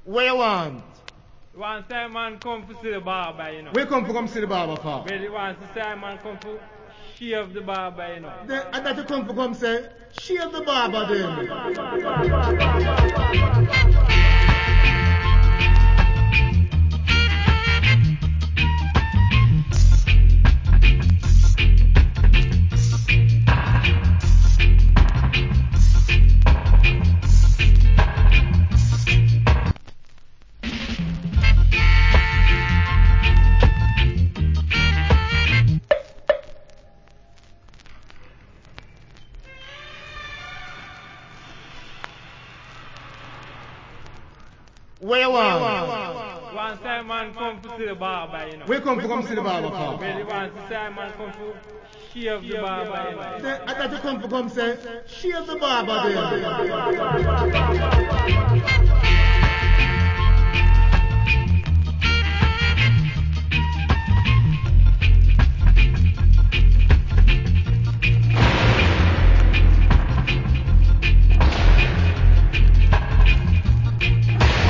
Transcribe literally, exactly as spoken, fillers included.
What you want? One time man come to see the barber, you know. We come to come see the barber for. But it wants to say man come to shave the barber, you know. Then, and that you come to come say, shave the barber then. What you want? One time man come to see the barber, you know. We come to come see the barber for. But it wants to say man come to shave the barber, you know. Then, and that you come to come say, shave the barber then.